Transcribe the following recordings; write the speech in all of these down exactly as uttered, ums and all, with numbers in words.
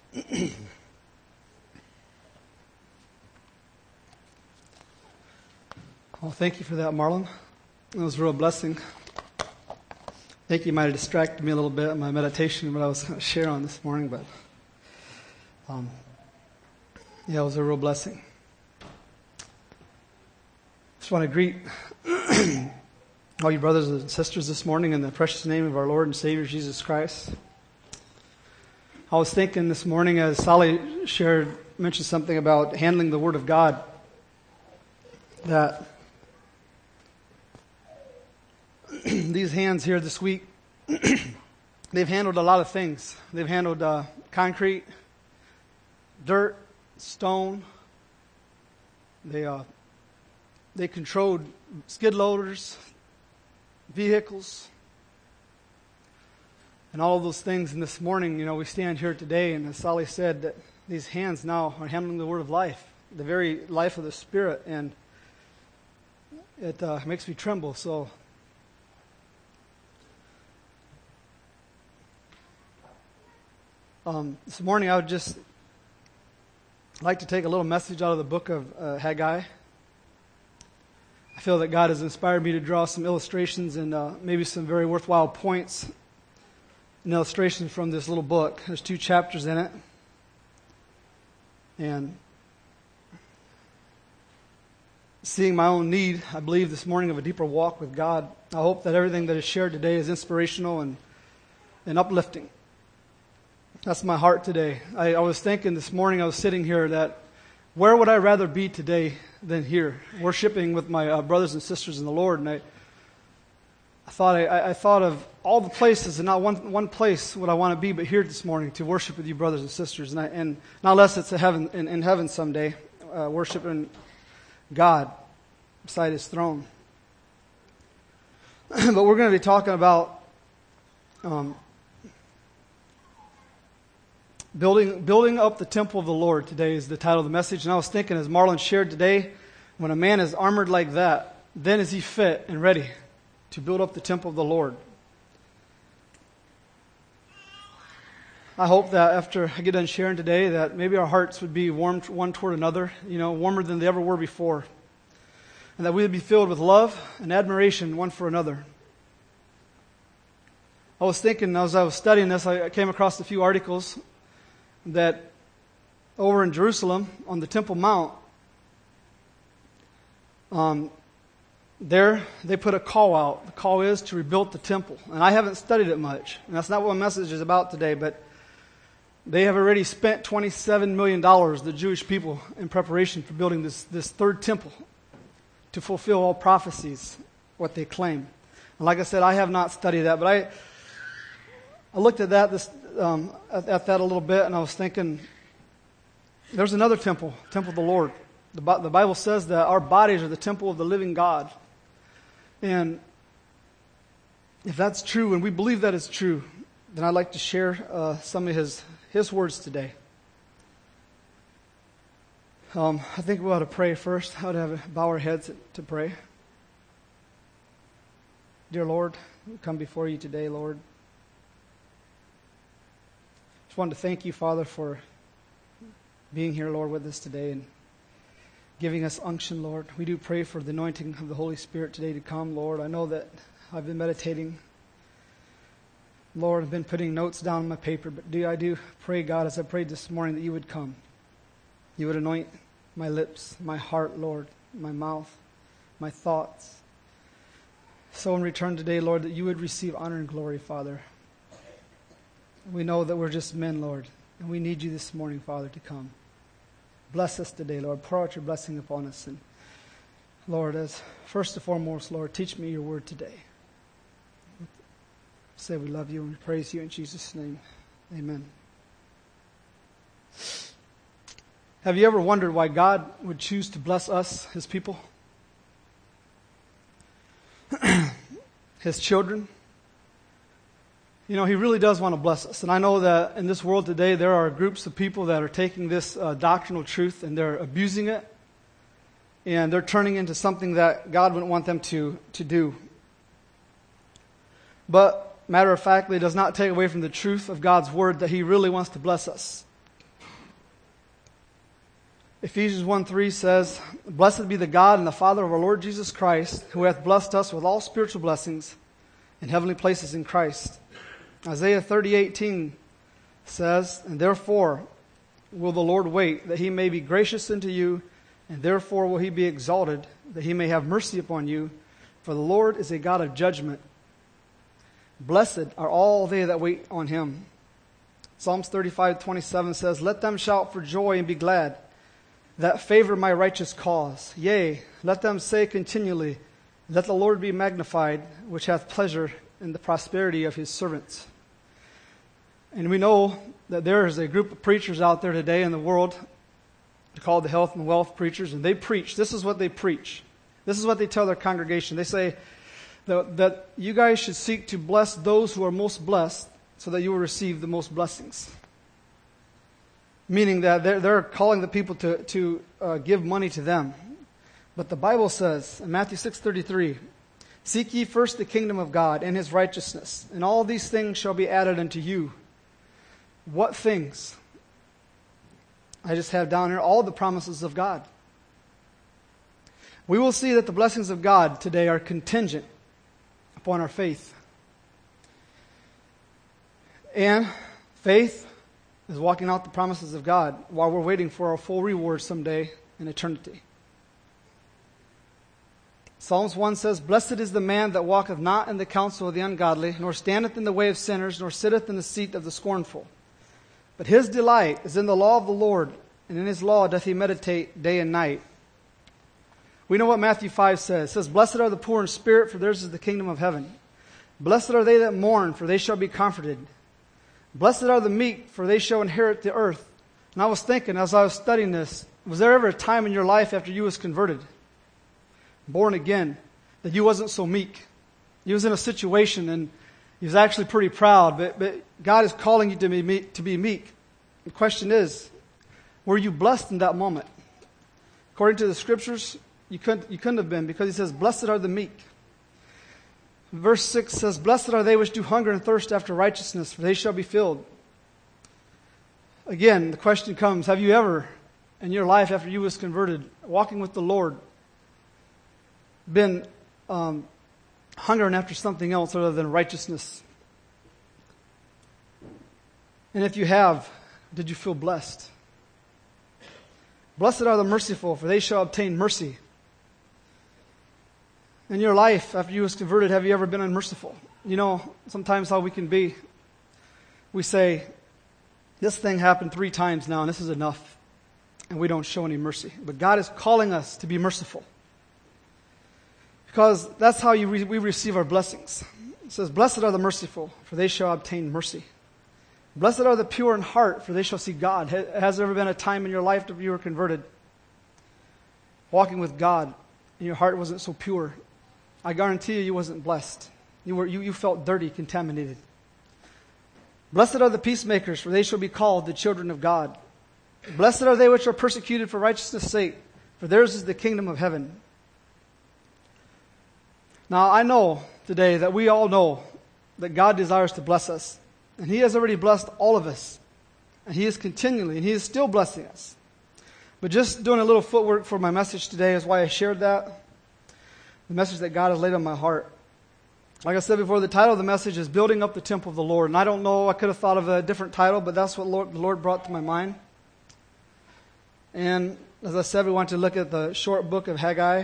Well, thank you for that, Marlon. It was a real blessing. I think you might have distracted me a little bit in my meditation, what I was going to share on this morning, but um, yeah, it was a real blessing. Just want to greet all you brothers and sisters this morning in the precious name of our Lord and Savior Jesus Christ. I was thinking this morning as Sally shared, mentioned something about handling the Word of God, that these hands here this week, they've handled a lot of things. They've handled uh, concrete, dirt, stone. They uh, they controlled skid loaders, vehicles, and all of those things. And this morning, you know, we stand here today, and as Sally said, that these hands now are handling the Word of life, the very life of the Spirit, and it uh, makes me tremble. So um, this morning, I would just like to take a little message out of the book of uh, Haggai. I feel that God has inspired me to draw some illustrations and uh, maybe some very worthwhile points and illustrations from this little book. There's two chapters in it. And seeing my own need, I believe, this morning of a deeper walk with God, I hope that everything that is shared today is inspirational and, and uplifting. That's my heart today. I, I was thinking this morning, I was sitting here, that where would I rather be today than here, worshiping with my uh, brothers and sisters in the Lord? And I, I thought I, I thought of all the places, and not one one place would I want to be but here this morning to worship with you, brothers and sisters. And, I, and not less it's a heaven in, in heaven someday, uh, worshiping God beside His throne. But we're going to be talking about um, Building building up the temple of the Lord today is the title of the message. And I was thinking, as Marlon shared today, when a man is armored like that, then is he fit and ready to build up the temple of the Lord. I hope that after I get done sharing today, that maybe our hearts would be warmed one toward another, you know, warmer than they ever were before. And that we would be filled with love and admiration one for another. I was thinking, as I was studying this, I came across a few articles that over in Jerusalem on the Temple Mount, um, there they put a call out. The call is to rebuild the temple. And I haven't studied it much, and that's not what my message is about today, but they have already spent twenty-seven million dollars, the Jewish people, in preparation for building this, this third temple to fulfill all prophecies, what they claim. And like I said, I have not studied that, but I I looked at that this um, at, at that a little bit, and I was thinking, there's another temple, temple of the Lord. The, the Bible says that our bodies are the temple of the living God. And if that's true, and we believe that is true, then I'd like to share uh, some of his, his words today. Um, I think we ought to pray first. I ought to have, bow our heads to pray. Dear Lord, we come before you today, Lord. Just wanted to thank you, Father, for being here, Lord, with us today and giving us unction, Lord. We do pray for the anointing of the Holy Spirit today to come, Lord. I know that I've been meditating. Lord, I've been putting notes down on my paper, but do I do pray, God, as I prayed this morning, that you would come. You would anoint my lips, my heart, Lord, my mouth, my thoughts. So in return today, Lord, that you would receive honor and glory, Father. We know that we're just men, Lord, and we need you this morning, Father, to come. Bless us today, Lord. Pour out your blessing upon us. And Lord, as first and foremost, Lord, teach me your word today. Say we love you and we praise you in Jesus' name. Amen. Have you ever wondered why God would choose to bless us, His people? His children? You know, He really does want to bless us. And I know that in this world today, there are groups of people that are taking this uh, doctrinal truth and they're abusing it. And they're turning into something that God wouldn't want them to, to do. But, matter of factly, it does not take away from the truth of God's word that He really wants to bless us. Ephesians one three says, "Blessed be the God and the Father of our Lord Jesus Christ, who hath blessed us with all spiritual blessings in heavenly places in Christ." Isaiah thirty eighteen says, "And therefore will the Lord wait, that he may be gracious unto you, and therefore will he be exalted, that he may have mercy upon you. For the Lord is a God of judgment. Blessed are all they that wait on him." Psalms thirty-five twenty-seven says, "Let them shout for joy and be glad, that favor my righteous cause. Yea, let them say continually, Let the Lord be magnified, which hath pleasure in the prosperity of his servants." And we know that there is a group of preachers out there today in the world called the health and wealth preachers, and they preach. This is what they preach. This is what they tell their congregation. They say that, that you guys should seek to bless those who are most blessed so that you will receive the most blessings. Meaning that they're, they're calling the people to, to uh, give money to them. But the Bible says in Matthew six thirty-three, "Seek ye first the kingdom of God and his righteousness, and all these things shall be added unto you." What things? I just have down here all the promises of God. We will see that the blessings of God today are contingent upon our faith. And faith is walking out the promises of God while we're waiting for our full reward someday in eternity. Psalms one says, "Blessed is the man that walketh not in the counsel of the ungodly, nor standeth in the way of sinners, nor sitteth in the seat of the scornful. But his delight is in the law of the Lord, and in his law doth he meditate day and night." We know what Matthew five says. It says, "Blessed are the poor in spirit, for theirs is the kingdom of heaven. Blessed are they that mourn, for they shall be comforted. Blessed are the meek, for they shall inherit the earth." And I was thinking, as I was studying this, was there ever a time in your life after you was converted, born again, that you wasn't so meek? You was in a situation and you was actually pretty proud, but, but God is calling you to be meek, to be meek. The question is, were you blessed in that moment? According to the scriptures, you couldn't, you couldn't have been, because he says, "Blessed are the meek." Verse six says, "Blessed are they which do hunger and thirst after righteousness, for they shall be filled." Again, the question comes, have you ever, in your life after you was converted, walking with the Lord, been um, hungering after something else other than righteousness? And if you have, did you feel blessed? "Blessed are the merciful, for they shall obtain mercy." In your life, after you was converted, have you ever been unmerciful? You know, sometimes how we can be, we say, this thing happened three times now, and this is enough. And we don't show any mercy. But God is calling us to be merciful. Because that's how you re- we receive our blessings. It says, "Blessed are the merciful, for they shall obtain mercy. Blessed are the pure in heart, for they shall see God." Has there ever been a time in your life that you were converted, walking with God, and your heart wasn't so pure? I guarantee you, you wasn't blessed. You were you, you felt dirty, contaminated. "Blessed are the peacemakers, for they shall be called the children of God. Blessed are they which are persecuted for righteousness' sake, for theirs is the kingdom of heaven." Now, I know today that we all know that God desires to bless us. And he has already blessed all of us. And he is continually, and he is still blessing us. But just doing a little footwork for my message today is why I shared that. The message that God has laid on my heart. Like I said before, the title of the message is "Building Up the Temple of the Lord." And I don't know, I could have thought of a different title, but that's what Lord, the Lord brought to my mind. And as I said, we want to look at the short book of Haggai.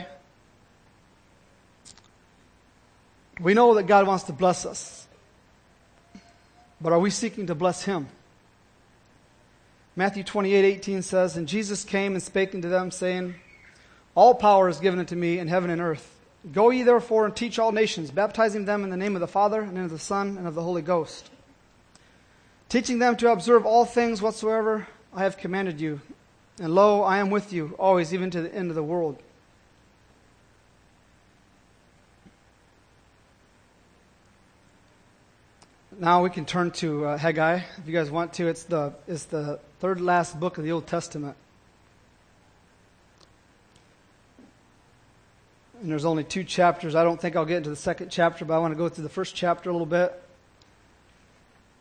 We know that God wants to bless us. But are we seeking to bless him? Matthew twenty-eight eighteen says, "And Jesus came and spake unto them, saying, All power is given unto me in heaven and earth. Go ye therefore and teach all nations, baptizing them in the name of the Father, and of the Son, and of the Holy Ghost, teaching them to observe all things whatsoever I have commanded you. And lo, I am with you always, even to the end of the world." Now we can turn to uh, Haggai, if you guys want to. It's the it's the third last book of the Old Testament. And there's only two chapters. I don't think I'll get into the second chapter, but I want to go through the first chapter a little bit.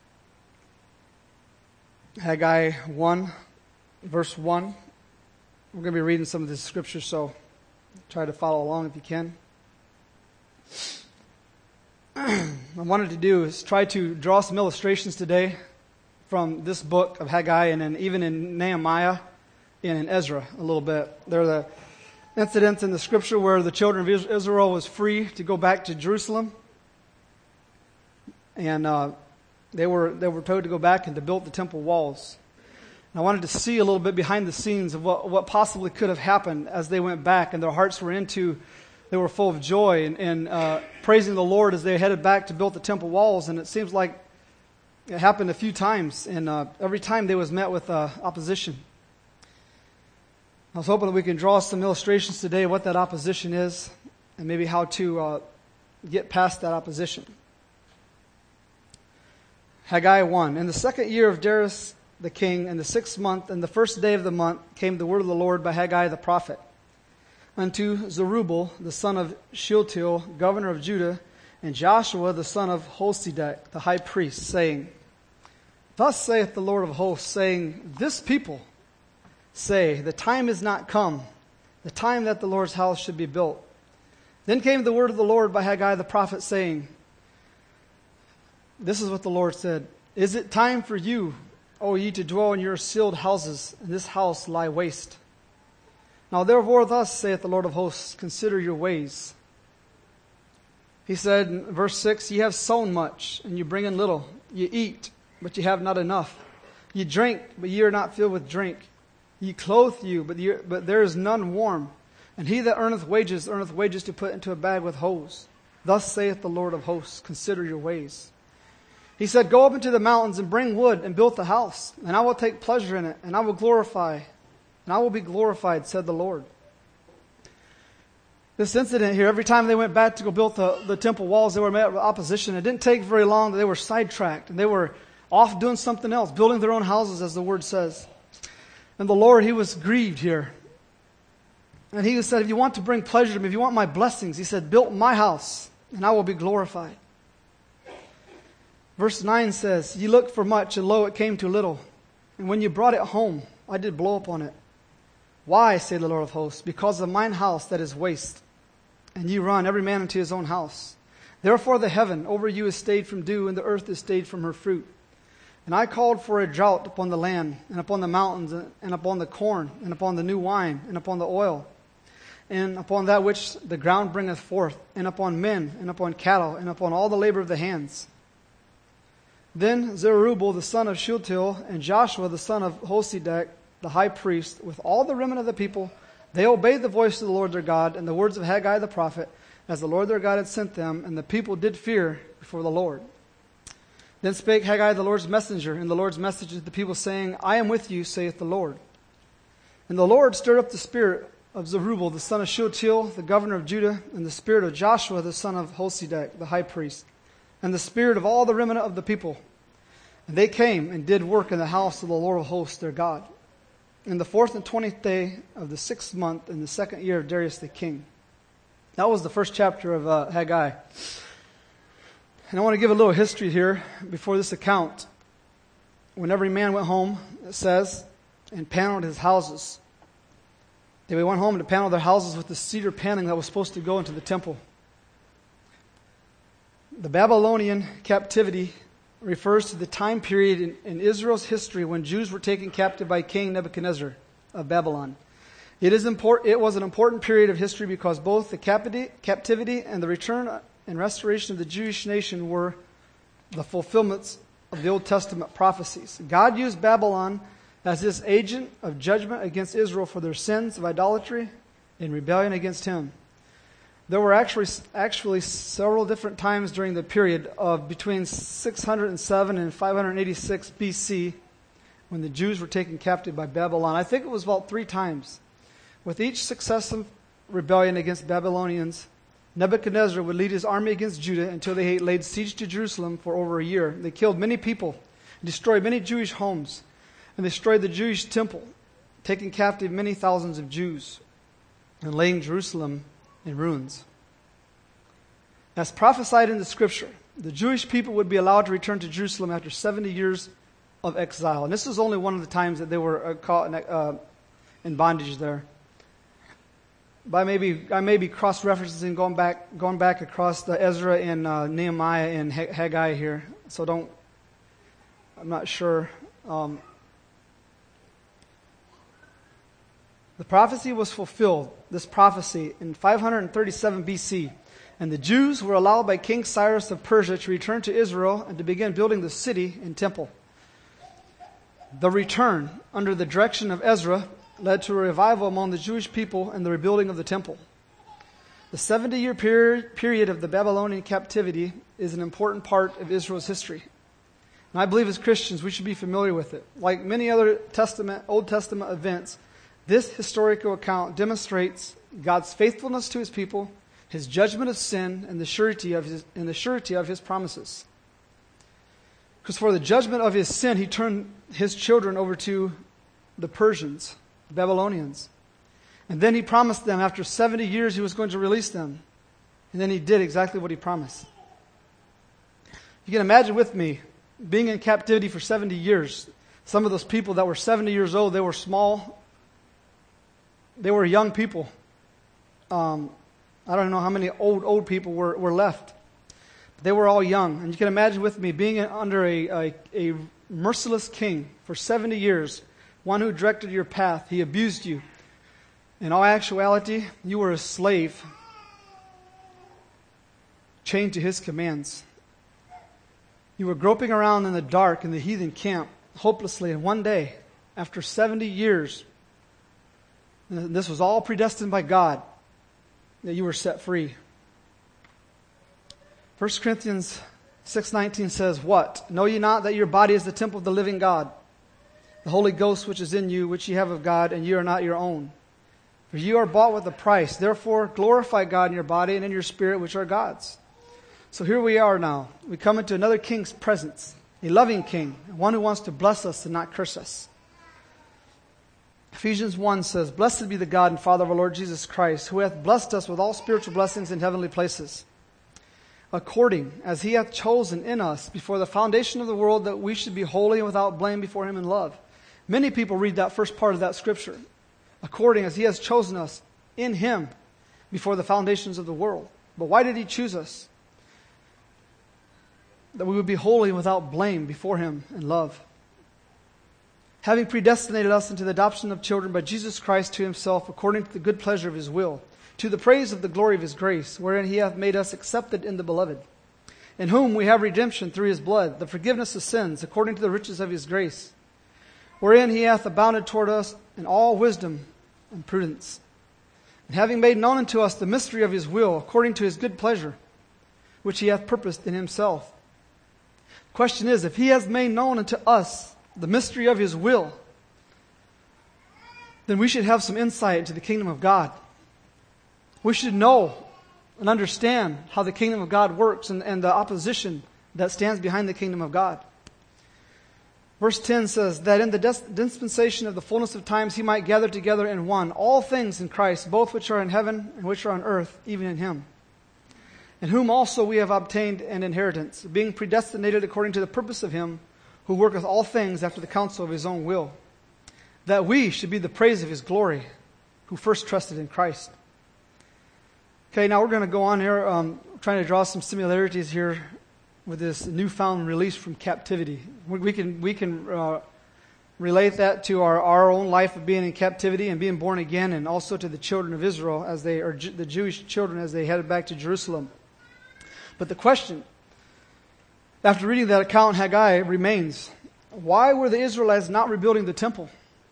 Haggai one, verse one. We're going to be reading some of this scripture, so try to follow along if you can. I wanted to do is try to draw some illustrations today from this book of Haggai, and then even in Nehemiah and in Ezra a little bit. There are the incidents in the scripture where the children of Israel was free to go back to Jerusalem, and uh, they were they were told to go back and to build the temple walls. And I wanted to see a little bit behind the scenes of what, what possibly could have happened as they went back, and their hearts were into, they were full of joy and, and uh, praising the Lord as they headed back to build the temple walls. And it seems like it happened a few times, and uh, every time they was met with uh, opposition. I was hoping that we can draw some illustrations today of what that opposition is, and maybe how to uh, get past that opposition. Haggai one. In the second year of Darius the king, in the sixth month, and the first day of the month, came the word of the Lord by Haggai the prophet unto Zerubbabel the son of Shealtiel, governor of Judah, and Joshua the son of Josedek, the high priest, saying, Thus saith the Lord of hosts, saying, This people say, the time is not come, the time that the Lord's house should be built. Then came the word of the Lord by Haggai the prophet, saying, This is what the Lord said, Is it time for you, O ye, to dwell in your sealed houses, and this house lie waste? Now therefore thus saith the Lord of hosts, Consider your ways. He said in verse six, Ye have sown much, and you bring in little. Ye eat, but ye have not enough. Ye drink, but ye are not filled with drink. Ye clothe you, but, ye, but there is none warm. And he that earneth wages, earneth wages to put into a bag with holes. Thus saith the Lord of hosts, Consider your ways. He said, Go up into the mountains and bring wood and build the house, and I will take pleasure in it, and I will glorify, and I will be glorified, said the Lord. This incident here, every time they went back to go build the, the temple walls, they were met with opposition. It didn't take very long that they were sidetracked, and they were off doing something else, building their own houses, as the word says. And the Lord, he was grieved here. And he said, if you want to bring pleasure to me, if you want my blessings, he said, build my house, and I will be glorified. Verse nine says, Ye looked for much, and lo, it came to little. And when you brought it home, I did blow upon it. Why, say the Lord of hosts? Because of mine house that is waste. And ye run every man into his own house. Therefore the heaven over you is stayed from dew, and the earth is stayed from her fruit. And I called for a drought upon the land, and upon the mountains, and upon the corn, and upon the new wine, and upon the oil, and upon that which the ground bringeth forth, and upon men, and upon cattle, and upon all the labor of the hands. Then Zerubbabel the son of Shealtiel, and Joshua the son of Josedek, the high priest, with all the remnant of the people, they obeyed the voice of the Lord their God, and the words of Haggai the prophet, as the Lord their God had sent them, and the people did fear before the Lord. Then spake Haggai the Lord's messenger, and the Lord's message to the people, saying, I am with you, saith the Lord. And the Lord stirred up the spirit of Zerubbabel the son of Shealtiel, the governor of Judah, and the spirit of Joshua the son of Josedek, the high priest, and the spirit of all the remnant of the people. And they came and did work in the house of the Lord of hosts their God, in the fourth and twentieth day of the sixth month, in the second year of Darius the king. That was the first chapter of uh, Haggai. And I want to give a little history here before this account. When every man went home, it says, and paneled his houses. They went home to panel their houses with the cedar paneling that was supposed to go into the temple. The Babylonian captivity refers to the time period in, in Israel's history when Jews were taken captive by King Nebuchadnezzar of Babylon. It is import, it was an important period of history because both the captivity, captivity and the return and restoration of the Jewish nation were the fulfillments of the Old Testament prophecies. God used Babylon as his agent of judgment against Israel for their sins of idolatry and rebellion against him. There were actually actually several different times during the period of between six hundred seven and five hundred eighty-six B C when the Jews were taken captive by Babylon. I think it was about three times. With each successive rebellion against Babylonians, Nebuchadnezzar would lead his army against Judah until they laid siege to Jerusalem for over a year. They killed many people, destroyed many Jewish homes, and destroyed the Jewish temple, taking captive many thousands of Jews, and laying Jerusalem in ruins. As prophesied in the scripture, the Jewish people would be allowed to return to Jerusalem after seventy years of exile. And this is only one of the times that they were uh, caught, uh, in bondage there. But I may be, I may be cross-referencing, going back, going back across the Ezra and uh, Nehemiah and Haggai here. So don't, I'm not sure. Um, the prophecy was fulfilled, this prophecy, in five thirty-seven B C. And the Jews were allowed by King Cyrus of Persia to return to Israel and to begin building the city and temple. The return, under the direction of Ezra, led to a revival among the Jewish people and the rebuilding of the temple. The seventy-year period, period of the Babylonian captivity is an important part of Israel's history. And I believe as Christians we should be familiar with it. Like many other Testament, Old Testament events, this historical account demonstrates God's faithfulness to His people, His judgment of sin, and the surety of His, and the surety of His promises. Because for the judgment of His sin, He turned His children over to the Persians, the Babylonians. And then He promised them after seventy years He was going to release them. And then He did exactly what He promised. You can imagine with me being in captivity for seventy years. Some of those people that were seventy years old, they were small. They were young people. Um, I don't know how many old, old people were, were left. They were all young. And you can imagine with me being under a, a, a merciless king for seventy years, one who directed your path. He abused you. In all actuality, you were a slave, chained to his commands. You were groping around in the dark in the heathen camp, hopelessly, and one day, after seventy years, and this was all predestined by God, that you were set free. First Corinthians six nineteen says, "What? Know ye not that your body is the temple of the living God, the Holy Ghost which is in you, which ye have of God, and ye are not your own? For you are bought with a price. Therefore glorify God in your body and in your spirit, which are God's." So here we are now. We come into another king's presence, a loving king, one who wants to bless us and not curse us. Ephesians one says, "Blessed be the God and Father of our Lord Jesus Christ, who hath blessed us with all spiritual blessings in heavenly places, according as He hath chosen in us before the foundation of the world, that we should be holy and without blame before Him in love." Many people read that first part of that scripture. According as He has chosen us in Him before the foundations of the world. But why did He choose us? That we would be holy and without blame before Him in love. Having predestinated us into the adoption of children by Jesus Christ to Himself, according to the good pleasure of His will, to the praise of the glory of His grace, wherein He hath made us accepted in the Beloved, in whom we have redemption through His blood, the forgiveness of sins, according to the riches of His grace, wherein He hath abounded toward us in all wisdom and prudence, and having made known unto us the mystery of His will, according to His good pleasure, which He hath purposed in Himself. The question is, if He has made known unto us the mystery of His will, then we should have some insight into the kingdom of God. We should know and understand how the kingdom of God works and, and the opposition that stands behind the kingdom of God. Verse ten says, "That in the dispensation of the fullness of times He might gather together in one all things in Christ, both which are in heaven and which are on earth, even in Him. In whom also we have obtained an inheritance, being predestinated according to the purpose of Him who worketh all things after the counsel of His own will, that we should be the praise of His glory, who first trusted in Christ." Okay, now we're going to go on here, um, trying to draw some similarities here with this newfound release from captivity. We, we can we can uh, relate that to our, our own life of being in captivity and being born again, and also to the children of Israel as they, or Ju- the Jewish children as they headed back to Jerusalem. But the question, after reading that account in Haggai, remains, why were the Israelites not rebuilding the temple?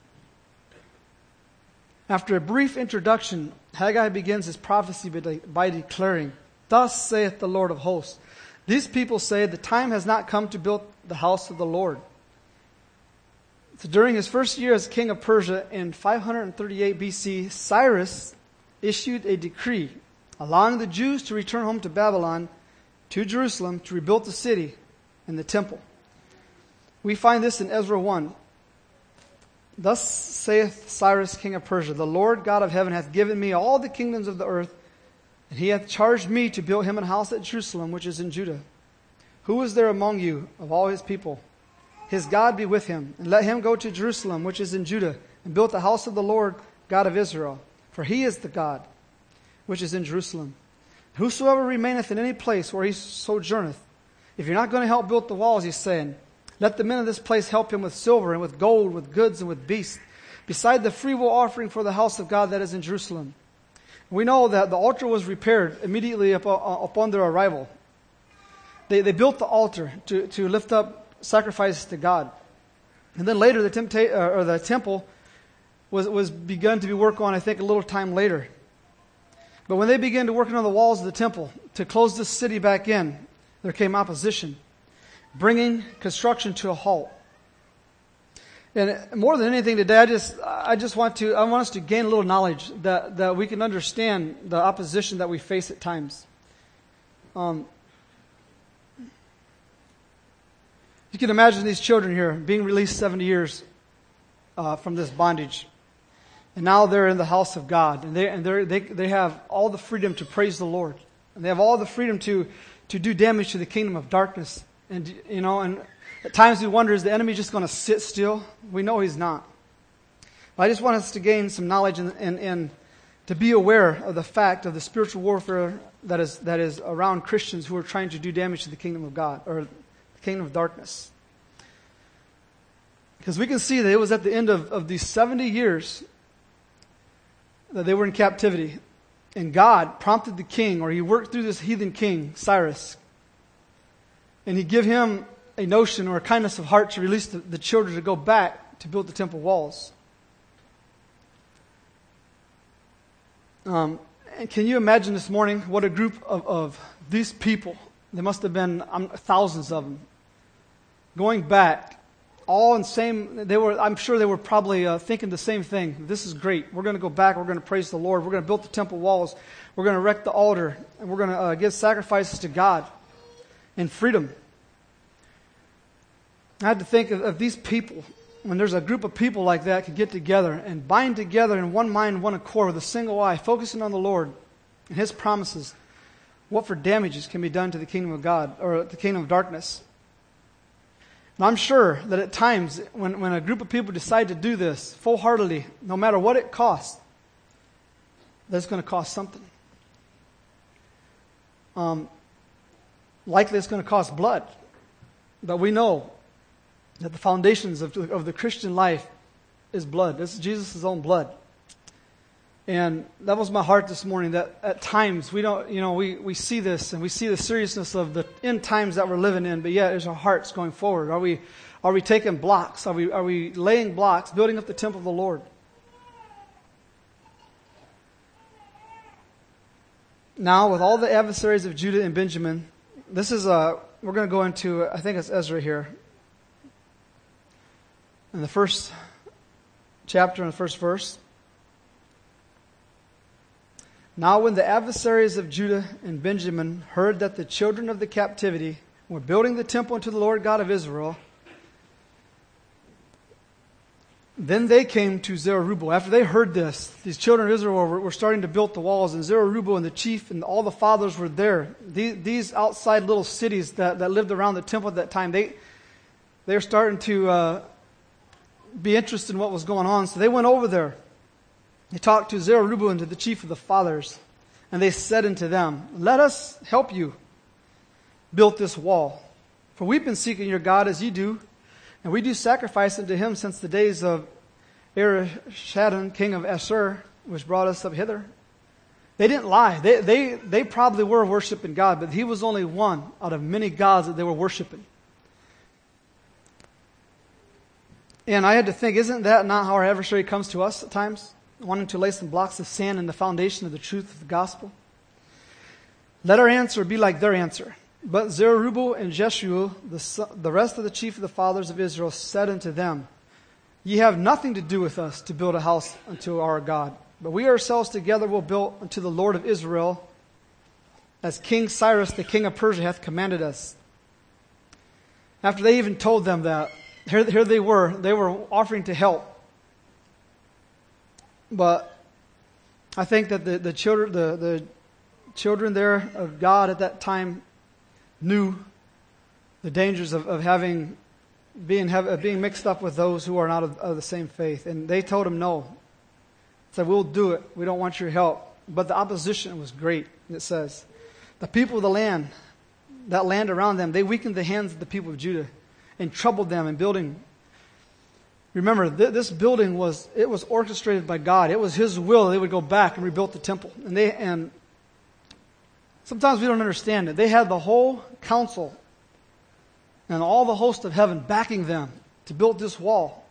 After a brief introduction, Haggai begins his prophecy by declaring, "Thus saith the Lord of hosts." These people say the time has not come to build the house of the Lord. So during his first year as king of Persia in five thirty-eight B C, Cyrus issued a decree allowing the Jews to return home to Babylon, to Jerusalem, to rebuild the city and the temple. We find this in Ezra one. "Thus saith Cyrus king of Persia, the Lord God of heaven hath given me all the kingdoms of the earth, and He hath charged me to build Him an house at Jerusalem, which is in Judah. Who is there among you of all His people? His God be with him, and let him go to Jerusalem, which is in Judah, and built the house of the Lord God of Israel. For he is the God which is in Jerusalem. Whosoever remaineth in any place where he sojourneth, if you're not going to help build the walls, he's saying, let the men of this place help him with silver and with gold, with goods and with beasts, beside the freewill offering for the house of God that is in Jerusalem. We know that the altar was repaired immediately upon their arrival. They, they built the altar to, to lift up sacrifices to God. And then later the, tempta- or the temple was, was begun to be worked on, I think, a little time later. But when they began to work on the walls of the temple to close this city back in, there came opposition, bringing construction to a halt. And more than anything today, I just I just want to I want us to gain a little knowledge that, that we can understand the opposition that we face at times. Um, you can imagine these children here being released seventy years uh, from this bondage, and now they're in the house of God, and they and they they they have all the freedom to praise the Lord, and they have all the freedom to to do damage to the kingdom of darkness, and you know and. At times we wonder, is the enemy just going to sit still? We know he's not. But I just want us to gain some knowledge and, and, and to be aware of the fact of the spiritual warfare that is that is around Christians who are trying to do damage to the kingdom of God, or the kingdom of darkness. Because we can see that it was at the end of, of these seventy years that they were in captivity. And God prompted the king, or he worked through this heathen king, Cyrus. And he gave him a notion or a kindness of heart to release the, the children to go back to build the temple walls. Um, and can you imagine this morning what a group of, of these people, there must have been um, thousands of them, going back, all in same, they were, I'm sure they were probably uh, thinking the same thing. This is great. We're going to go back. We're going to praise the Lord. We're going to build the temple walls. We're going to erect the altar. And we're going to uh, give sacrifices to God in freedom. I had to think of, of these people, when there's a group of people like that can get together and bind together in one mind, one accord, with a single eye, focusing on the Lord and His promises. What for damages can be done to the kingdom of God, or the kingdom of darkness? And I'm sure that at times, when, when a group of people decide to do this full-heartedly, no matter what it costs, that's going to cost something. Um, likely it's going to cost blood. But we know that the foundations of, of the Christian life is blood. This is Jesus' own blood. And that was my heart this morning, that at times we don't, you know, we, we see this and we see the seriousness of the end times that we're living in, but yet is our hearts going forward? Are we are we taking blocks? Are we are we laying blocks, building up the temple of the Lord? Now, with all the adversaries of Judah and Benjamin, this is a, we're going to go into, I think it's Ezra here. In the first chapter, in the first verse. Now when the adversaries of Judah and Benjamin heard that the children of the captivity were building the temple unto the Lord God of Israel, then they came to Zerubbabel. After they heard this, these children of Israel were, were starting to build the walls, and Zerubbabel and the chief and all the fathers were there. These, these outside little cities that, that lived around the temple at that time, they, they're starting to uh, be interested in what was going on. So they went over there. They talked to Zerubbabel and to the chief of the fathers, and they said unto them, let us help you build this wall. For we've been seeking your God as ye do, and we do sacrifice unto him since the days of Esarhaddon, king of Assur, which brought us up hither. They didn't lie. They, they, they probably were worshiping God, but he was only one out of many gods that they were worshiping. And I had to think, isn't that not how our adversary comes to us at times? Wanting to lay some blocks of sand in the foundation of the truth of the gospel? Let our answer be like their answer. But Zerubbabel and Jeshua, the, the rest of the chief of the fathers of Israel, said unto them, ye have nothing to do with us to build a house unto our God, but we ourselves together will build unto the Lord of Israel, as King Cyrus the king of Persia hath commanded us. After they even told them that, here, here they were, they were offering to help. But I think that the, the children the, the children there of God at that time knew the dangers of, of having being have, being mixed up with those who are not of, of the same faith. And they told him no. Said, we'll do it. We don't want your help. But the opposition was great, it says. The people of the land, that land around them, they weakened the hands of the people of Judah and troubled them in building. Remember, th- this building was, it was orchestrated by God. It was His will they would go back and rebuild the temple. And they, and sometimes we don't understand it. They had the whole council and all the host of heaven backing them to build this wall.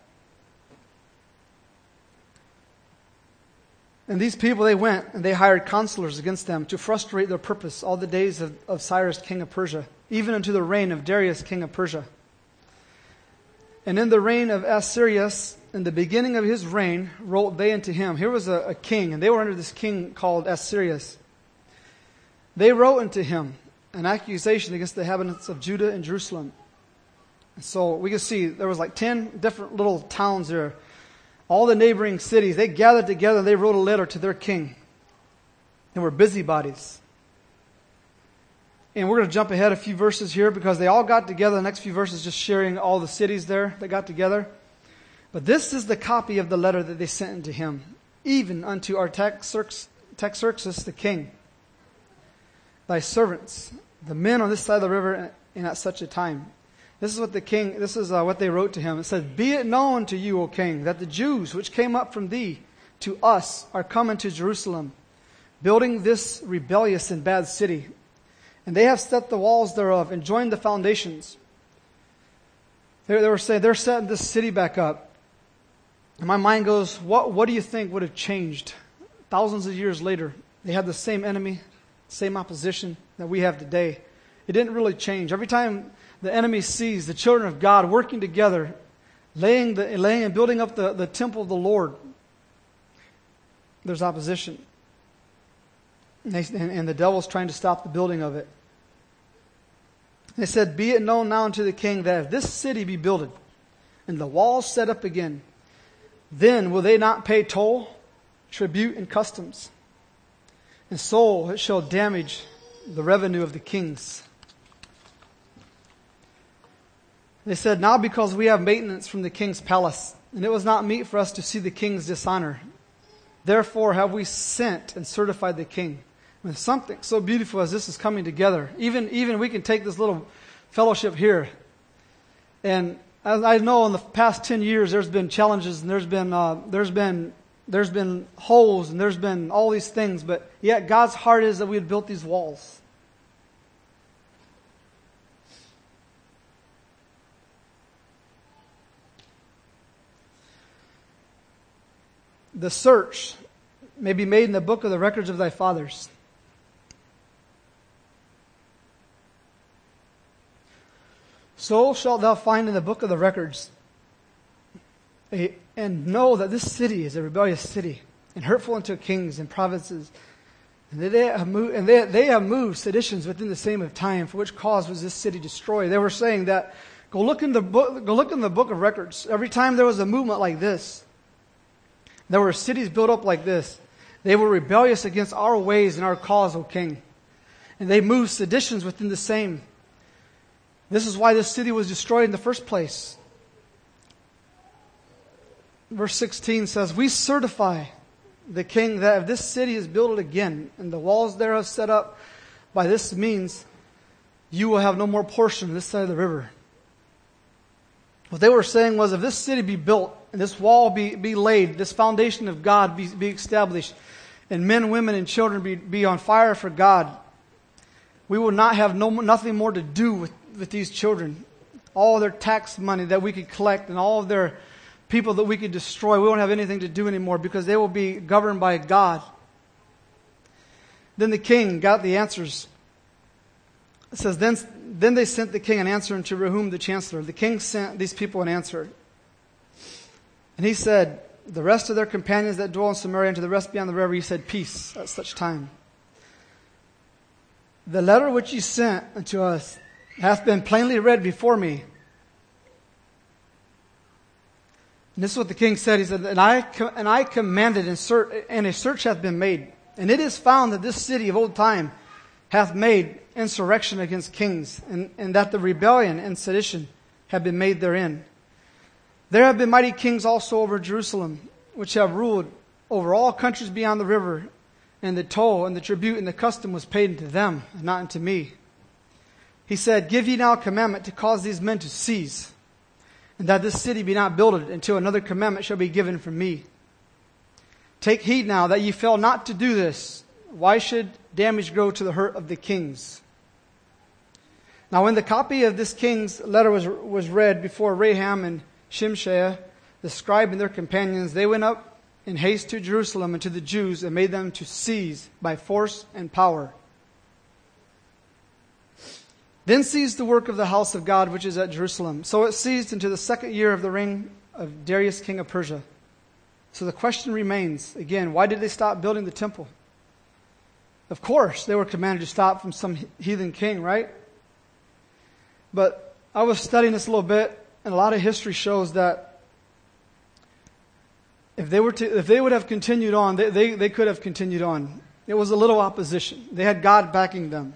And these people, they went and they hired counselors against them to frustrate their purpose all the days of, of Cyrus, king of Persia, even into the reign of Darius, king of Persia. And in the reign of Assyrius, in the beginning of his reign, wrote they unto him. Here was a, a king, and they were under this king called Assyrius. They wrote unto him an accusation against the inhabitants of Judah and Jerusalem. So we can see there was like ten different little towns there. All the neighboring cities, they gathered together and they wrote a letter to their king. They were busybodies. And we're going to jump ahead a few verses here because they all got together. The next few verses just sharing all the cities there that got together. But this is the copy of the letter that they sent unto him, even unto Artaxerxes the king. Thy servants, the men on this side of the river, and at such a time. This is what the king, this is uh, what they wrote to him. It said, be it known to you, O king, that the Jews which came up from thee to us are come into Jerusalem, building this rebellious and bad city. And they have set the walls thereof and joined the foundations. They, they were saying they're setting this city back up. And my mind goes, what, what do you think would have changed thousands of years later? They had the same enemy, same opposition that we have today. It didn't really change. Every time the enemy sees the children of God working together, laying, the, laying and building up the, the temple of the Lord, there's opposition. And, they, and, and the devil's trying to stop the building of it. They said, be it known now unto the king that if this city be builded and the walls set up again, then will they not pay toll, tribute, and customs? And so it shall damage the revenue of the kings. They said, now because we have maintenance from the king's palace, and it was not meet for us to see the king's dishonor, therefore have we sent and certified the king. When something so beautiful as this is coming together, even, even we can take this little fellowship here. And as I know in the past ten years, there's been challenges and there's been, uh, there's been, there's been holes and there's been all these things, but yet God's heart is that we had built these walls. The search may be made in the book of the records of thy fathers. So shalt thou find in the book of the records, a, and know that this city is a rebellious city, and hurtful unto kings and provinces. And they have moved, and they, they have moved seditions within the same of time, for which cause was this city destroyed. They were saying that, go look in the book, go look in the book of records. Every time there was a movement like this, there were cities built up like this. They were rebellious against our ways and our cause, O king. And they moved seditions within the same. This is why this city was destroyed in the first place. Verse sixteen says, we certify the king that if this city is built again, and the walls thereof set up by this means, you will have no more portion on this side of the river. What they were saying was, if this city be built, and this wall be, be laid, this foundation of God be, be established, and men, women, and children be, be on fire for God, we will not have no nothing more to do with, with these children. All their tax money that we could collect and all of their people that we could destroy, we won't have anything to do anymore because they will be governed by God. Then the king got the answers. It says, then, then they sent the king an answer unto Rehum the chancellor. The king sent these people an answer. And he said, the rest of their companions that dwell in Samaria and to the rest beyond the river, he said, peace at such time. The letter which he sent unto us hath been plainly read before me. And this is what the king said. He said, and I, and I commanded, and, search, and a search hath been made. And it is found that this city of old time hath made insurrection against kings, and, and that the rebellion and sedition have been made therein. There have been mighty kings also over Jerusalem, which have ruled over all countries beyond the river, and the toll and the tribute and the custom was paid unto them, and not unto me. He said, Give ye now a commandment to cause these men to cease, and that this city be not builded until another commandment shall be given from me. Take heed now that ye fail not to do this. Why should damage grow to the hurt of the kings? Now when the copy of this king's letter was, was read before Raham and Shimshai, the scribe and their companions, they went up in haste to Jerusalem and to the Jews and made them to seize by force and power. Then ceased the work of the house of God which is at Jerusalem. So it ceased into the second year of the reign of Darius king of Persia. So the question remains, again, why did they stop building the temple? Of course, they were commanded to stop from some heathen king, right? But I was studying this a little bit, and a lot of history shows that if they were to, if they would have continued on, they, they, they could have continued on. It was a little opposition. They had God backing them.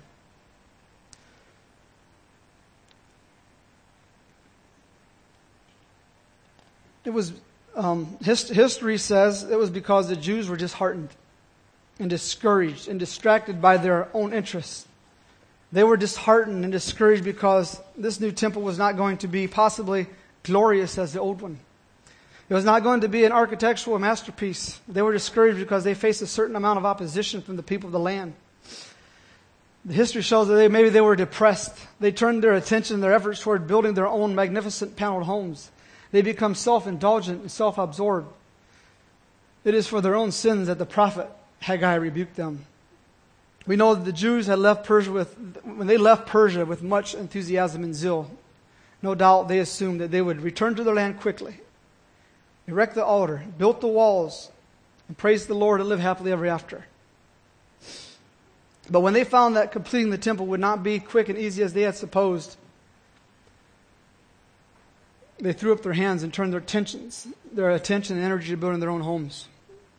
It was, um, hist- history says it was because the Jews were disheartened and discouraged and distracted by their own interests. They were disheartened and discouraged because this new temple was not going to be possibly glorious as the old one. It was not going to be an architectural masterpiece. They were discouraged because they faced a certain amount of opposition from the people of the land. The history shows that they, maybe they were depressed. They turned their attention, their efforts toward building their own magnificent paneled homes. They become self-indulgent and self-absorbed. It is for their own sins that the prophet Haggai rebuked them. We know that the Jews had left Persia with, when they left Persia with much enthusiasm and zeal, no doubt they assumed that they would return to their land quickly, erect the altar, built the walls, and praise the Lord and live happily ever after. But when they found that completing the temple would not be quick and easy as they had supposed, they threw up their hands and turned their attentions, their attention and energy to building their own homes.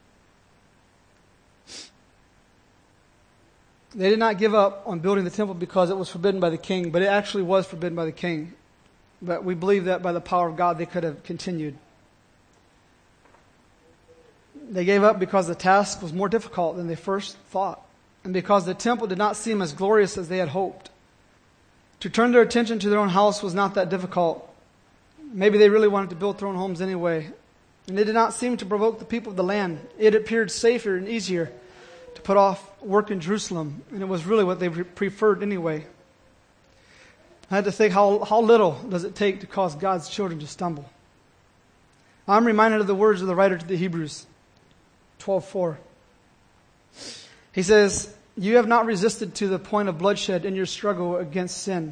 They did not give up on building the temple because it was forbidden by the king, but it actually was forbidden by the king. But we believe that by the power of God, they could have continued. They gave up because the task was more difficult than they first thought, and because the temple did not seem as glorious as they had hoped. To turn their attention to their own house was not that difficult. Maybe they really wanted to build their own homes anyway. And it did not seem to provoke the people of the land. It appeared safer and easier to put off work in Jerusalem, and it was really what they preferred anyway. I had to think, how, how little does it take to cause God's children to stumble? I'm reminded of the words of the writer to the Hebrews, twelve four. He says, You have not resisted to the point of bloodshed in your struggle against sin.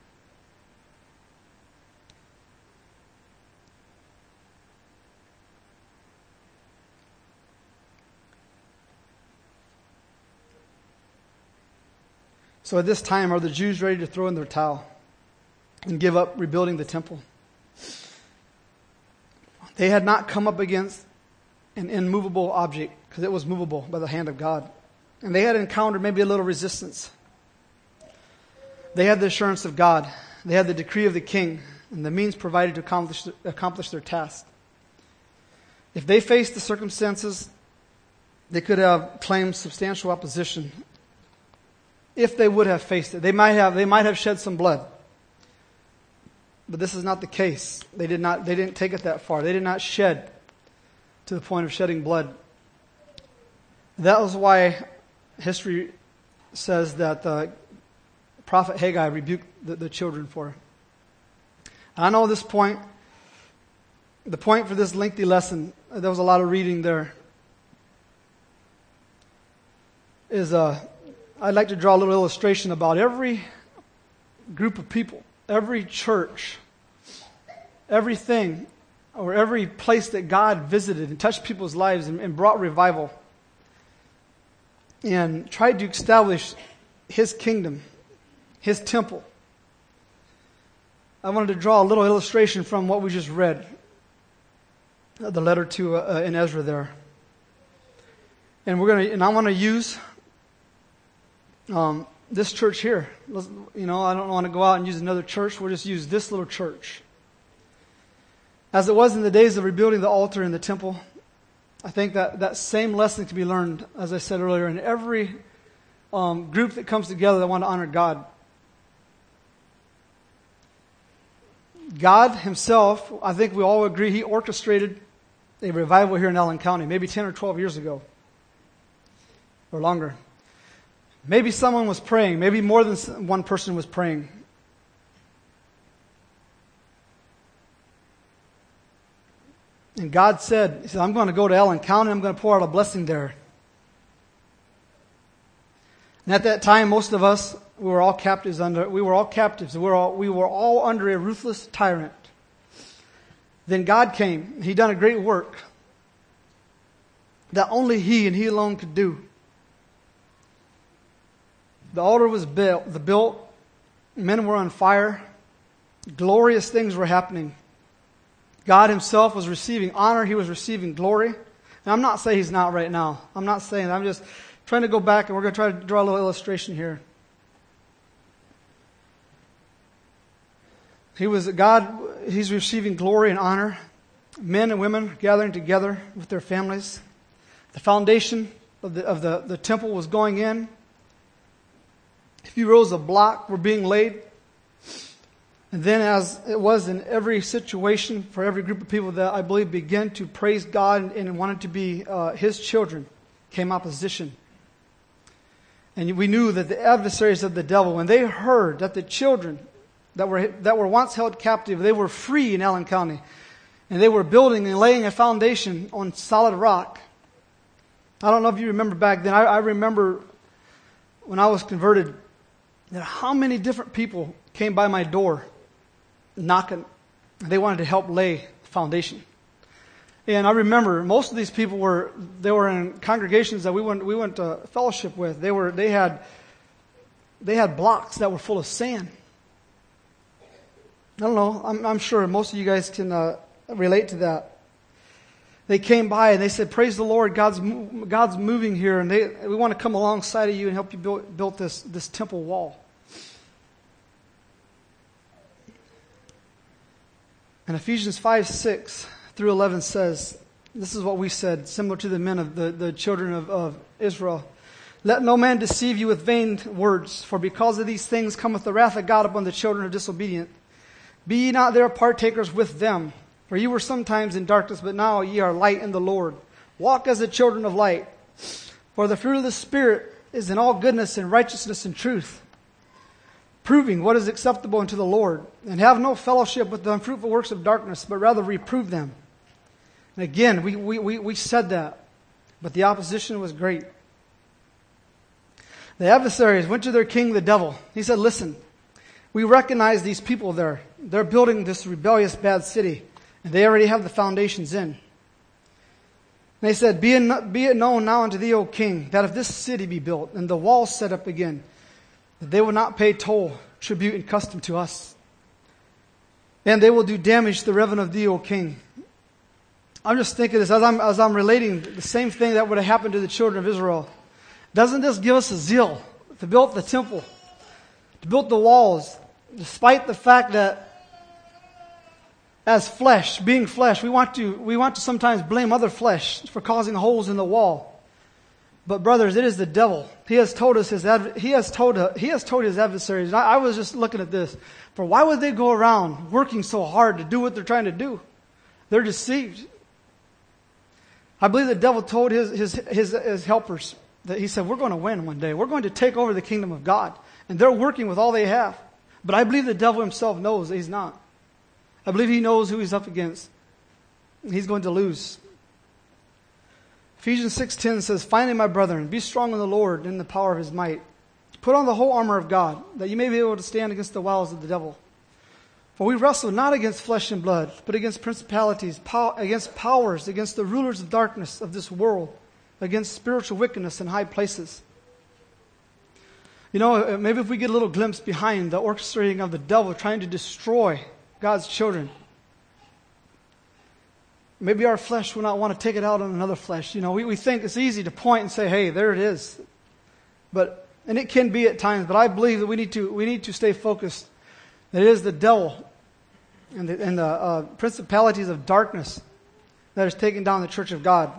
So at this time, are the Jews ready to throw in their towel and give up rebuilding the temple? They had not come up against an immovable object because it was movable by the hand of God. And they had encountered maybe a little resistance. They had the assurance of God. They had the decree of the king and the means provided to accomplish, accomplish their task. If they faced the circumstances, they could have claimed substantial opposition. If they would have faced it, they might have they might have shed some blood. But this is not the case. They did not they didn't take it that far. They did not shed to the point of shedding blood. That was why history says that the prophet Haggai rebuked the, the children for it. I know this point, the point for this lengthy lesson, there was a lot of reading there, is uh, I'd like to draw a little illustration about every group of people, every church, everything, or every place that God visited and touched people's lives and, and brought revival and tried to establish His kingdom, His temple. I wanted to draw a little illustration from what we just read, the letter to uh, in Ezra there, and we're gonna and I want to use um, this church here. Let's, you know, I don't want to go out and use another church. We'll just use this little church As it was in the days of rebuilding the altar in the temple, I think that that same lesson can be learned, as I said earlier, in every um, group that comes together that want to honor God. God himself, I think we all agree, he orchestrated a revival here in Allen County, maybe ten or twelve years ago, or longer. Maybe someone was praying, maybe more than one person was praying. And God said, he said, I'm going to go to Allen County, I'm going to pour out a blessing there. And at that time, most of us, we were all captives under, we were all captives. We were all, we were all under a ruthless tyrant. Then God came. He done a great work that only He and He alone could do. The altar was built. The built. Men were on fire. Glorious things were happening. God Himself was receiving honor. He was receiving glory. And I'm not saying He's not right now. I'm not saying that. I'm just trying to go back, and we're going to try to draw a little illustration here. He was God. He's receiving glory and honor. Men and women gathering together with their families. The foundation of the of the, the temple was going in. A few rows of block were being laid. And then, as it was in every situation for every group of people that I believe began to praise God and, and wanted to be uh, His children, came opposition. And we knew that the adversaries of the devil, when they heard that the children that were that were once held captive, they were free in Allen County, and they were building and laying a foundation on solid rock. I don't know if you remember back then. I, I remember when I was converted, that how many different people came by my door knocking. They wanted to help lay the foundation. And I remember most of these people were, they were in congregations that we went, we went to fellowship with. They were, they had, they had blocks that were full of sand. I don't know. I'm, I'm sure most of you guys can uh, relate to that. They came by and they said, "Praise the Lord, God's God's moving here, and they, we want to come alongside of you and help you build, build this this temple wall." And Ephesians five six through eleven says, this is what we said, similar to the men of the, the children of, of Israel. "Let no man deceive you with vain words, for because of these things cometh the wrath of God upon the children of disobedience. Be ye not there partakers with them. For ye were sometimes in darkness, but now ye are light in the Lord. Walk as the children of light. For the fruit of the Spirit is in all goodness and righteousness and truth, proving what is acceptable unto the Lord. And have no fellowship with the unfruitful works of darkness, but rather reprove them." And again, we, we, we, we said that, but the opposition was great. The adversaries went to their king, the devil. He said, "Listen, we recognize these people there. They're building this rebellious, bad city. And they already have the foundations in." And they said, be it, be it known now unto thee, O king, that if this city be built, and the walls set up again, that they will not pay toll, tribute, and custom to us. And they will do damage to the revenue of thee, O king. I'm just thinking this, as I'm, as I'm relating the same thing that would have happened to the children of Israel. Doesn't this give us a zeal to build the temple, to build the walls, despite the fact that as flesh, being flesh, we want to we want to sometimes blame other flesh for causing holes in the wall. But brothers, it is the devil. He has told us his adv- he has told uh, he has told his adversaries. And I, I was just looking at this. For why would they go around working so hard to do what they're trying to do? They're deceived. I believe the devil told his his his, his helpers that he said, "We're going to win one day. We're going to take over the kingdom of God." And they're working with all they have. But I believe the devil himself knows that he's not. I believe he knows who he's up against. He's going to lose. Ephesians six ten says, "Finally, my brethren, be strong in the Lord and in the power of His might. Put on the whole armor of God, that you may be able to stand against the wiles of the devil. For we wrestle not against flesh and blood, but against principalities, pow- against powers, against the rulers of darkness of this world, against spiritual wickedness in high places." You know, maybe if we get a little glimpse behind the orchestrating of the devil trying to destroy God's children, maybe our flesh will not want to take it out on another flesh. You know, we, we think it's easy to point and say, "Hey, there it is." But, and it can be at times, but I believe that we need to, we need to stay focused. That it is the devil and the, and the uh, principalities of darkness that is taking down the church of God.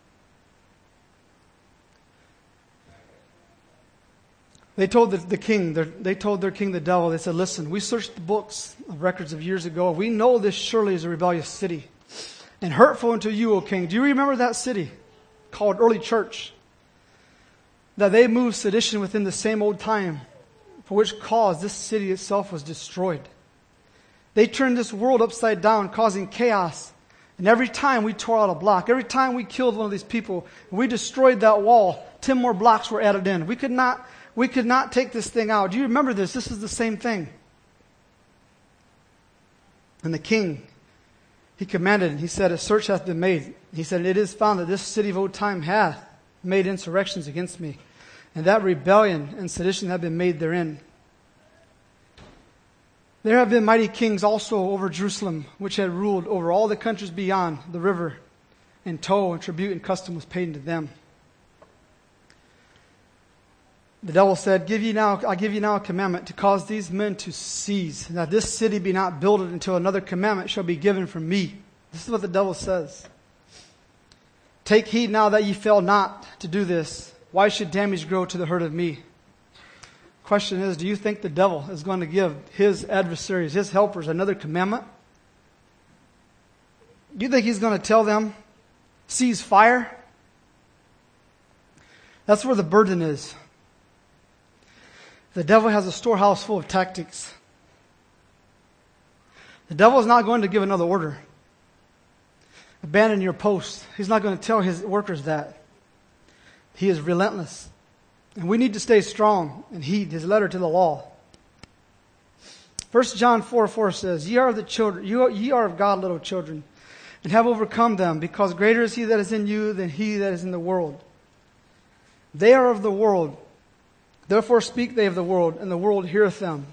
They told the, the king, they told their king, the devil, they said, listen, we searched the books of records of years ago. We know this surely is a rebellious city and hurtful unto you, O king. Do you remember that city called early church? That they moved sedition within the same old time, for which cause this city itself was destroyed. They turned this world upside down, causing chaos. And every time we tore out a block, every time we killed one of these people, we destroyed that wall, ten more blocks were added in. We could not, we could not take this thing out. Do you remember this? This is the same thing. And the king, he commanded, he said, a search hath been made. He said, it is found that this city of old time hath made insurrections against me, and that rebellion and sedition have been made therein. There have been mighty kings also over Jerusalem, which had ruled over all the countries beyond the river, and toll and tribute and custom was paid unto them. The devil said, give ye now, I give you now a commandment to cause these men to cease, that this city be not builded until another commandment shall be given from me. This is what the devil says. Take heed now that ye fail not to do this. Why should damage grow to the hurt of me? Question is, do you think the devil is going to give his adversaries, his helpers, another commandment? Do you think he's going to tell them, cease fire? That's where the burden is. The devil has a storehouse full of tactics. The devil is not going to give another order. Abandon your post. He's not going to tell his workers that. He is relentless. And we need to stay strong and heed his letter to the law. First John four four says, Ye are the children, you are, ye are of God, little children, and have overcome them, because greater is he that is in you than he that is in the world. They are of the world, therefore speak they of the world, and the world heareth them.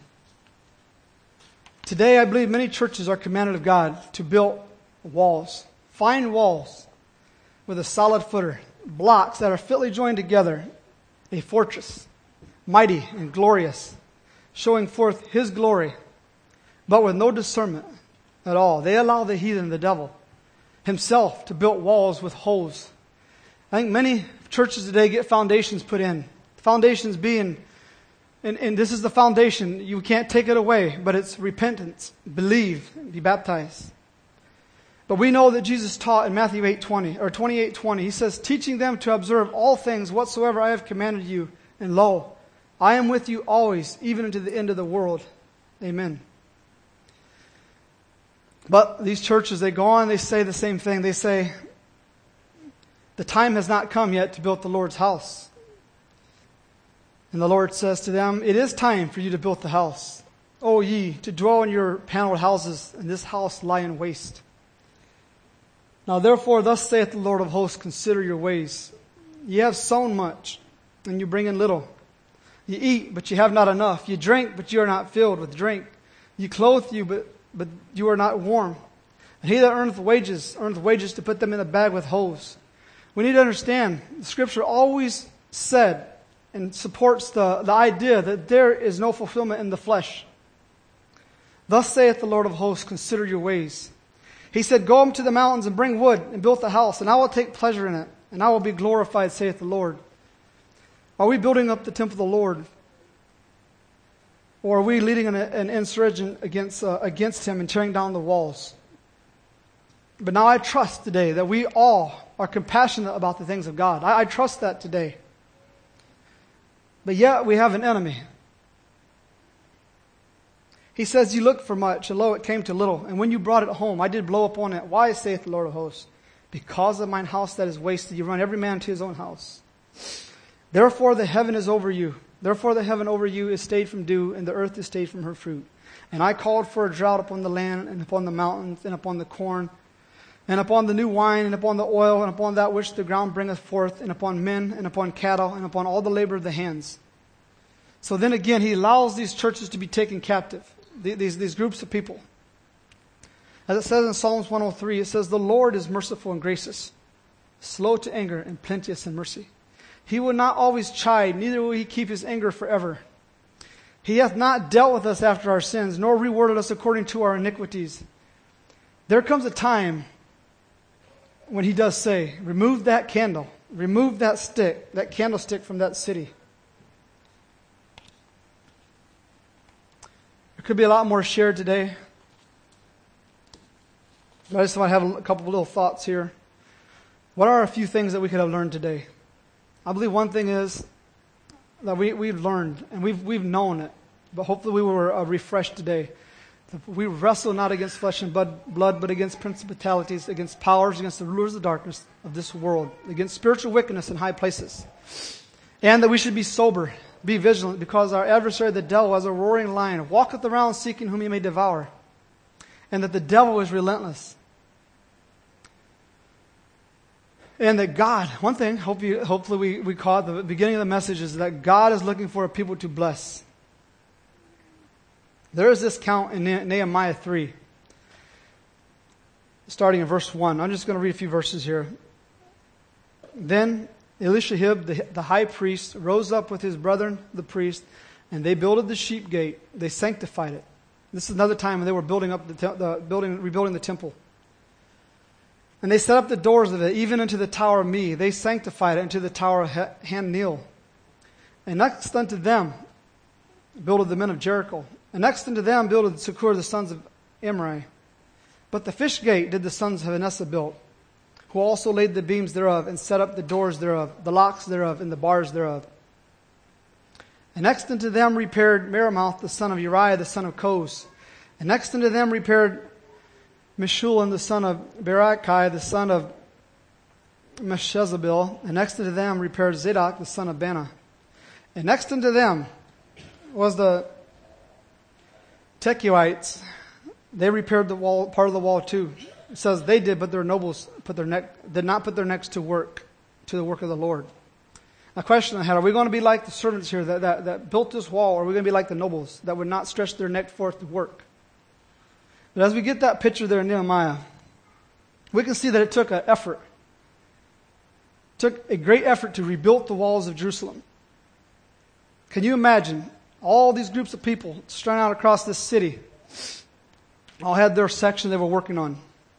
Today I believe many churches are commanded of God to build walls, fine walls with a solid footer, blocks that are fitly joined together, a fortress, mighty and glorious, showing forth his glory, but with no discernment at all. They allow the heathen, the devil, himself to build walls with holes. I think many churches today get foundations put in. Foundations being, and, and this is the foundation, you can't take it away, but it's repentance, believe, be baptized. But we know that Jesus taught in Matthew eight twenty, or twenty-eight twenty, he says, teaching them to observe all things whatsoever I have commanded you, and lo, I am with you always, even unto the end of the world. Amen. But these churches, they go on, they say the same thing. They say, the time has not come yet to build the Lord's house. And the Lord says to them, it is time for you to build the house. O ye, to dwell in your paneled houses, and this house lie in waste. Now therefore, thus saith the Lord of hosts, consider your ways. Ye have sown much, and you bring in little. You eat, but you have not enough. You drink, but you are not filled with drink. You clothe you, but, but you are not warm. And he that earneth wages, earneth wages to put them in a bag with holes. We need to understand, the Scripture always said and supports the, the idea that there is no fulfillment in the flesh. Thus saith the Lord of hosts, consider your ways. He said, go up to the mountains and bring wood and build the house, and I will take pleasure in it, and I will be glorified, saith the Lord. Are we building up the temple of the Lord? Or are we leading an, an insurrection against, uh, against him and tearing down the walls? But now I trust today that we all are compassionate about the things of God. I, I trust that today. But yet we have an enemy. He says, you looked for much, and lo, it came to little. And when you brought it home, I did blow upon it. Why, saith the Lord of hosts? Because of mine house that is wasted, you run every man to his own house. Therefore the heaven is over you. Therefore the heaven over you is stayed from dew, and the earth is stayed from her fruit. And I called for a drought upon the land, and upon the mountains, and upon the corn, and upon the new wine, and upon the oil, and upon that which the ground bringeth forth, and upon men, and upon cattle, and upon all the labor of the hands. So then again, he allows these churches to be taken captive. These, these groups of people. As it says in Psalms one oh three, it says, the Lord is merciful and gracious, slow to anger and plenteous in mercy. He will not always chide, neither will he keep his anger forever. He hath not dealt with us after our sins, nor rewarded us according to our iniquities. There comes a time when he does say, remove that candle, remove that stick, that candlestick from that city. There could be a lot more shared today. But I just want to have a couple of little thoughts here. What are a few things that we could have learned today? I believe one thing is that we, we've learned and we've, we've known it, but hopefully we were uh, refreshed today. We wrestle not against flesh and blood, but against principalities, against powers, against the rulers of darkness of this world, against spiritual wickedness in high places. And that we should be sober, be vigilant, because our adversary, the devil, as a roaring lion, walketh around seeking whom he may devour. And that the devil is relentless. And that God, one thing, hope you, hopefully we, we caught the beginning of the message, is that God is looking for a people to bless. There is this count in Nehemiah three, starting in verse one. I'm just going to read a few verses here. Then Elishahib, the, the high priest, rose up with his brethren, the priests, and they builded the sheep gate. They sanctified it. This is another time when they were building up the, te- the building, rebuilding the temple. And they set up the doors of it, even into the tower of Me. They sanctified it into the tower of Hananeel. And next unto them builded the men of Jericho. And next unto them builded Zaccur the sons of Imri. But the fish gate did the sons of Manasseh build, who also laid the beams thereof, and set up the doors thereof, the locks thereof, and the bars thereof. And next unto them repaired Meremoth the son of Uriah the son of Koz. And next unto them repaired Meshullam the son of Berechiah the son of Meshezabel. And next unto them repaired Zadok the son of Bana. And next unto them was the Tekoites. They repaired the wall, part of the wall too. It says they did, but their nobles put their neck, did not put their necks to work, to the work of the Lord. A question I had, are we going to be like the servants here that, that, that built this wall, or are we going to be like the nobles that would not stretch their neck forth to work? But as we get that picture there in Nehemiah, we can see that it took an effort. It took a great effort to rebuild the walls of Jerusalem. Can you imagine all these groups of people strung out across this city, all had their section they were working on.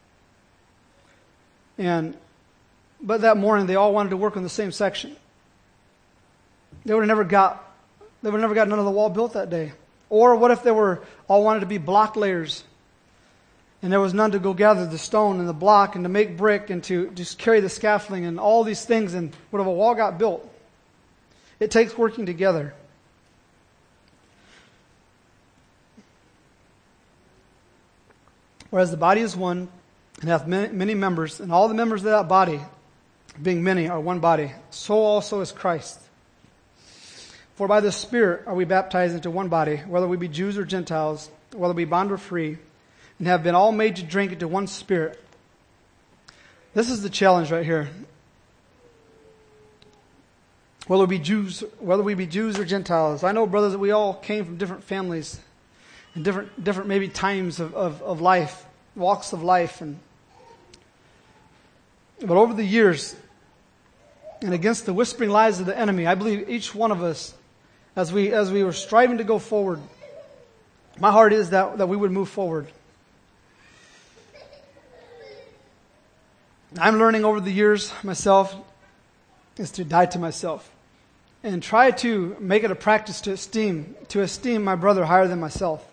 And, but that morning they all wanted to work on the same section. They would have never got, they would have never got none of the wall built that day. Or what if they were, all wanted to be block layers, and there was none to go gather the stone and the block and to make brick and to just carry the scaffolding and all these things, and what if a wall got built? It takes working together. Whereas the body is one and hath many, many members, and all the members of that body, being many, are one body, so also is Christ. For by the Spirit are we baptized into one body, whether we be Jews or Gentiles, whether we be bond or free, and have been all made to drink into one Spirit. This is the challenge right here. Whether we be Jews, whether we be Jews or Gentiles. I know, brothers, that we all came from different families and different, different maybe times of, of, of life, walks of life, and but over the years, and against the whispering lies of the enemy, I believe each one of us, as we as we were striving to go forward, my heart is that, that we would move forward. I'm learning over the years myself is to die to myself and try to make it a practice to esteem to esteem my brother higher than myself.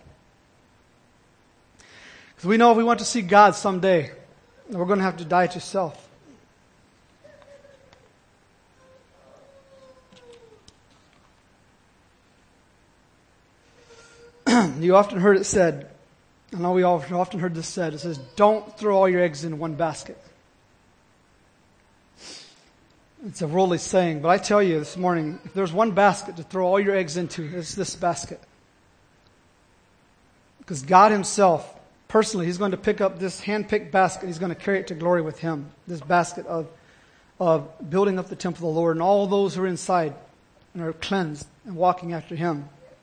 Because we know if we want to see God someday, we're going to have to die to self. You often heard it said, I know we all often heard this said, it says, don't throw all your eggs in one basket. It's a worldly saying, but I tell you this morning, if there's one basket to throw all your eggs into, it's this basket. Because God Himself, personally, He's going to pick up this hand-picked basket. He's going to carry it to glory with Him. This basket of, of building up the temple of the Lord, and all those who are inside and are cleansed and walking after Him.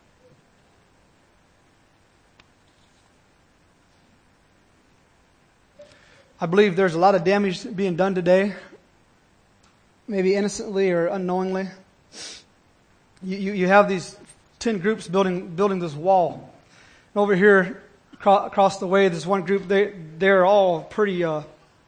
I believe there's a lot of damage being done today, maybe innocently or unknowingly. You, you, you have these ten groups building building this wall. And over here, acro- across the way, there's one group. They they're all pretty uh,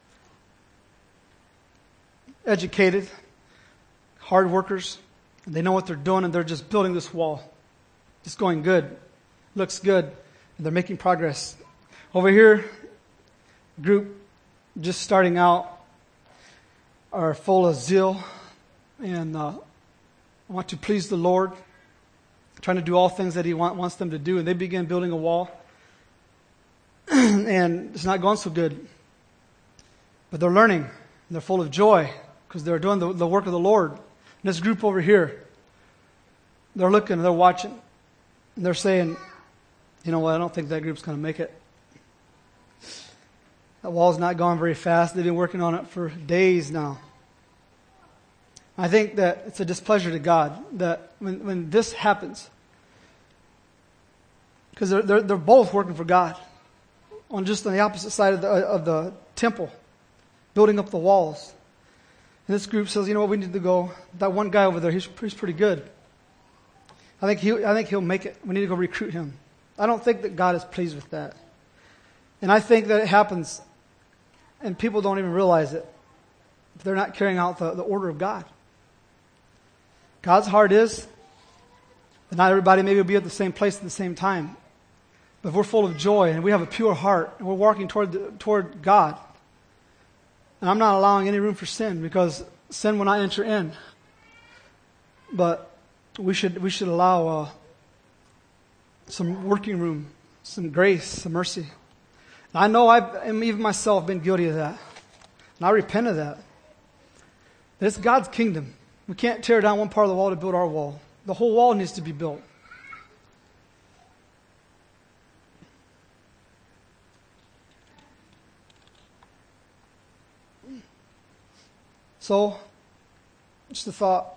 educated, hard workers. And they know what they're doing, and they're just building this wall. It's going good, looks good, and they're making progress. Over here, group just starting out are full of zeal and uh, want to please the Lord, trying to do all things that He want, wants them to do. And they begin building a wall, and it's not going so good. But they're learning, and they're full of joy because they're doing the, the work of the Lord. And this group over here, they're looking, they're watching, and they're saying, you know what, I don't think that group's going to make it. That wall's not going very fast. They've been working on it for days now. I think that it's a displeasure to God that when, when this happens, because they're, they're, they're both working for God on just on the opposite side of the, of the temple, building up the walls. And this group says, you know what, we need to go. That one guy over there, he's, he's pretty good. I think he, I think he'll make it. We need to go recruit him. I don't think that God is pleased with that. And I think that it happens, and people don't even realize it. If they're not carrying out the, the order of God. God's heart is that not everybody maybe will be at the same place at the same time. But if we're full of joy and we have a pure heart and we're walking toward the, toward God, and I'm not allowing any room for sin because sin will not enter in. But we should we should allow uh, some working room, some grace, some mercy. And I know I've even myself been guilty of that, and I repent of that. But it's God's kingdom. We can't tear down one part of the wall to build our wall. The whole wall needs to be built. So, just a thought.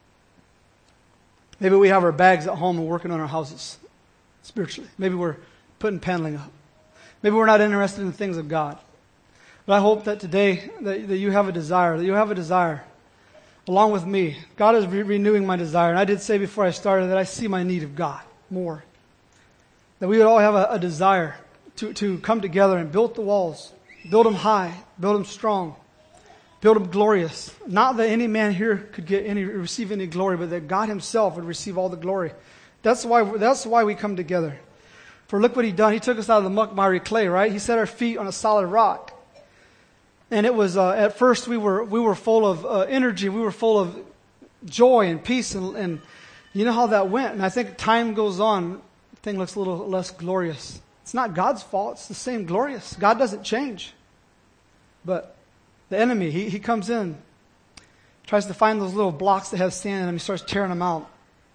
Maybe we have our bags at home and working on our houses spiritually. Maybe we're putting paneling up. Maybe we're not interested in the things of God. But I hope that today that, that you have a desire, that you have a desire along with me. God is re- renewing my desire. And I did say before I started that I see my need of God more. That we would all have a, a desire to, to come together and build the walls. Build them high. Build them strong. Build them glorious. Not that any man here could get any, receive any glory, but that God Himself would receive all the glory. That's why, that's why we come together. For look what He done. He took us out of the muck, miry clay, right? He set our feet on a solid rock. And it was, uh, at first we were, we were full of uh, energy. We were full of joy and peace. And, and you know how that went. And I think time goes on, the thing looks a little less glorious. It's not God's fault. It's the same glorious. God doesn't change. But the enemy, he, he comes in, tries to find those little blocks that have sand in them. He starts tearing them out.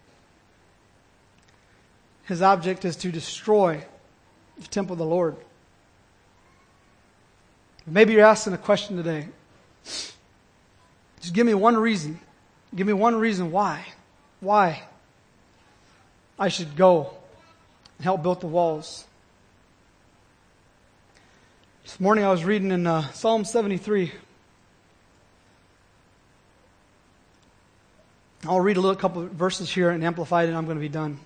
His object is to destroy the temple of the Lord. Maybe you're asking a question today. Just give me one reason. Give me one reason why. Why I should go and help build the walls. This morning I was reading in uh, Psalm seventy-three. I'll read a little couple of verses here and amplify it, and I'm going to be done.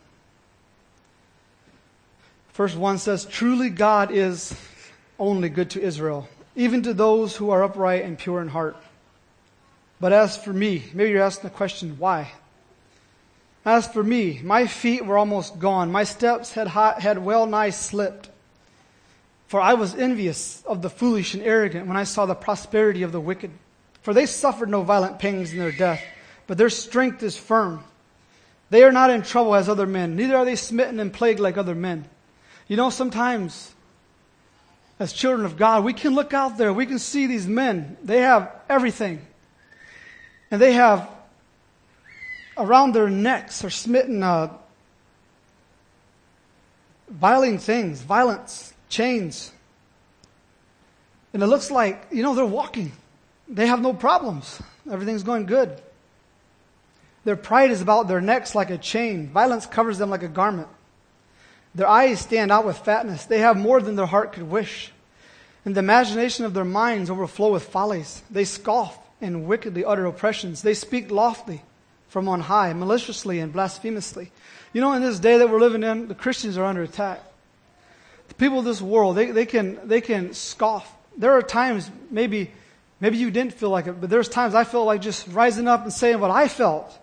First one says, "Truly God is only good to Israel, even to those who are upright and pure in heart. But as for me," maybe you're asking the question, why? "As for me, my feet were almost gone. My steps had hot, had well nigh slipped. For I was envious of the foolish and arrogant when I saw the prosperity of the wicked. For they suffered no violent pangs in their death, but their strength is firm. They are not in trouble as other men, neither are they smitten and plagued like other men." You know, sometimes as children of God, we can look out there, we can see these men. They have everything. And they have around their necks are smitten uh, violent things, violence, chains. And it looks like, you know, they're walking. They have no problems. Everything's going good. Their pride is about their necks like a chain. Violence covers them like a garment. Their eyes stand out with fatness. They have more than their heart could wish. And the imagination of their minds overflow with follies. They scoff and wickedly utter oppressions. They speak loftily, from on high, maliciously and blasphemously. You know, in this day that we're living in, the Christians are under attack. The people of this world, they, they can they can scoff. There are times, maybe maybe you didn't feel like it, but there's times I felt like just rising up and saying what I felt.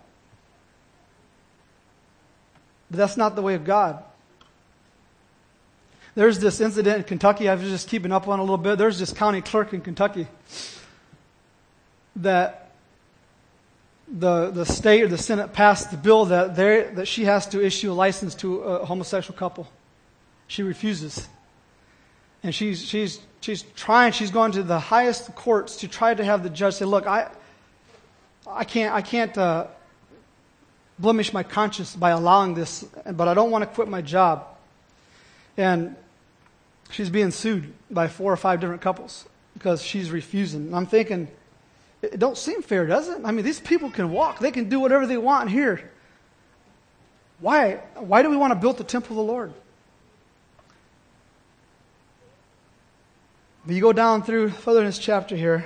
But that's not the way of God. There's this incident in Kentucky, I was just keeping up on a little bit. There's this county clerk in Kentucky that the the state or the Senate passed the bill that they that she has to issue a license to a homosexual couple. She refuses. And she's she's she's trying, she's going to the highest courts to try to have the judge say, look, I I can't I can't uh, blemish my conscience by allowing this, but I don't want to quit my job. And she's being sued by four or five different couples because she's refusing. And I'm thinking, it don't seem fair, does it? I mean, these people can walk. They can do whatever they want here. Why? Why do we want to build the temple of the Lord? But you go down through further in this chapter here.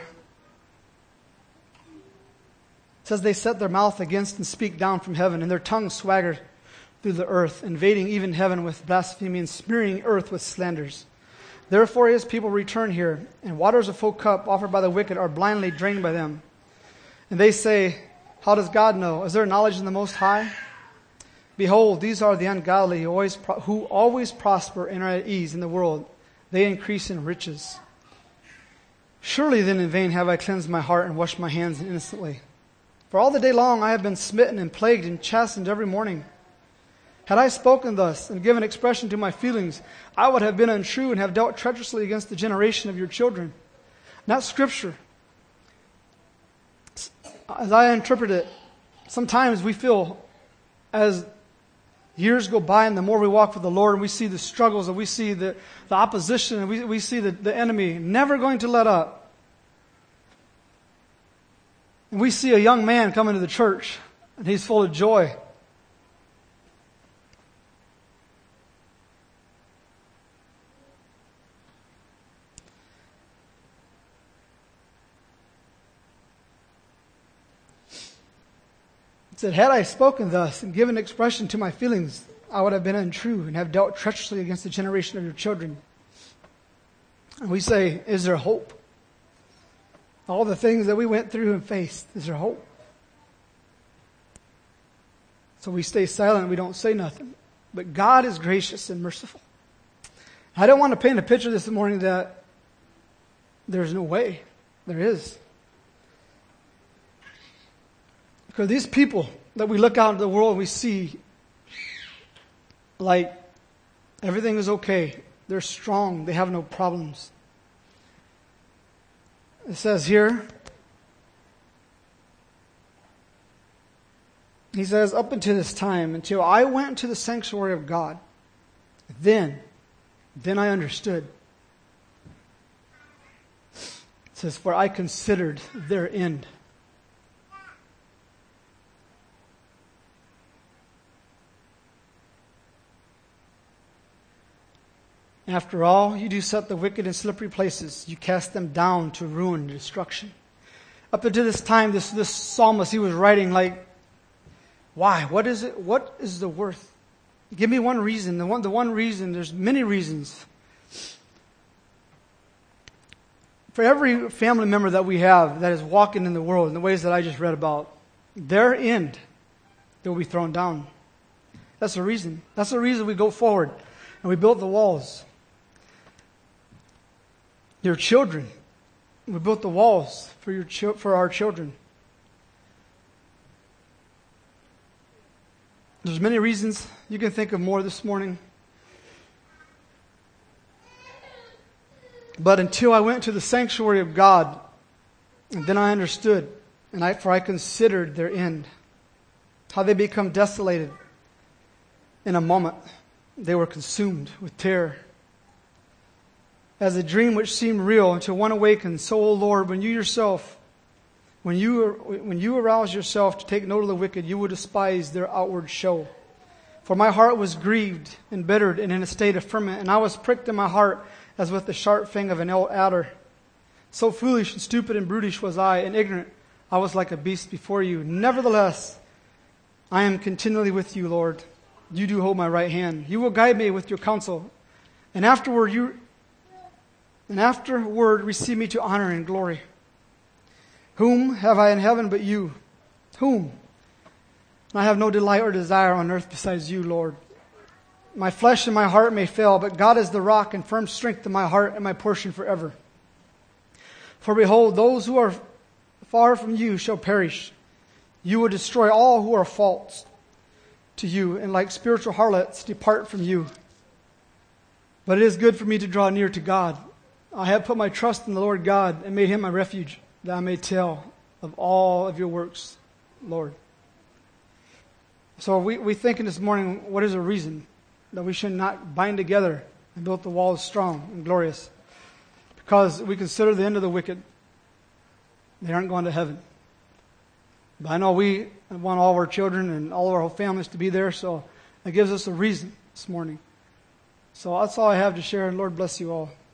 It says they set their mouth against and speak down from heaven, and their tongue swagger through the earth, invading even heaven with blasphemy and smearing earth with slanders. Therefore his people return here, and waters of full cup offered by the wicked are blindly drained by them. And they say, how does God know? Is there knowledge in the Most High? Behold, these are the ungodly who always, pro- who always prosper and are at ease in the world. They increase in riches. Surely then in vain have I cleansed my heart and washed my hands innocently. For all the day long I have been smitten and plagued and chastened every morning. Had I spoken thus and given expression to my feelings, I would have been untrue and have dealt treacherously against the generation of your children. Not Scripture. As I interpret it, sometimes we feel as years go by and the more we walk with the Lord and we see the struggles and we see the, the opposition and we, we see the, the enemy never going to let up. And we see a young man come into the church and he's full of joy. It said, had I spoken thus and given expression to my feelings, I would have been untrue and have dealt treacherously against the generation of your children. And we say, is there hope? All the things that we went through and faced, is there hope? So we stay silent, we don't say nothing. But God is gracious and merciful. I don't want to paint a picture this morning that there's no way. There is. Because these people that we look out into the world and we see like everything is okay. They're strong. They have no problems. It says here, he says, up until this time, until I went to the sanctuary of God, then, then I understood. It says, for I considered their end. After all, you do set the wicked in slippery places. You cast them down to ruin and destruction. Up until this time, this, this psalmist, he was writing like, why? What is it? What is the worth? Give me one reason. The one, the one reason, there's many reasons. For every family member that we have that is walking in the world in the ways that I just read about, their end, they will be thrown down. That's the reason. That's the reason we go forward and we build the walls. Your children. We built the walls for your chi- for our children. There's many reasons. You can think of more this morning. But until I went to the sanctuary of God, and then I understood, and I for I considered their end, how they become desolated in a moment. They were consumed with terror. As a dream which seemed real until one awakened, so, O Lord, when you yourself, when you when you arouse yourself to take note of the wicked, you will despise their outward show. For my heart was grieved, embittered, and in a state of ferment, and I was pricked in my heart as with the sharp fang of an adder. So foolish and stupid and brutish was I, and ignorant I was like a beast before you. Nevertheless, I am continually with you, Lord. You do hold my right hand. You will guide me with your counsel. And afterward, you, and afterward receive me to honor and glory. Whom have I in heaven but you? Whom? I have no delight or desire on earth besides you, Lord. My flesh and my heart may fail, but God is the rock and firm strength of my heart and my portion forever. For behold, those who are far from you shall perish. You will destroy all who are false to you, and like spiritual harlots depart from you. But it is good for me to draw near to God. I have put my trust in the Lord God and made him my refuge, that I may tell of all of your works, Lord. So we, we thinking this morning, what is a reason that we should not bind together and build the walls strong and glorious? Because we consider the end of the wicked. They aren't going to heaven. But I know we want all of our children and all of our whole families to be there, so that gives us a reason this morning. So that's all I have to share, and Lord bless you all.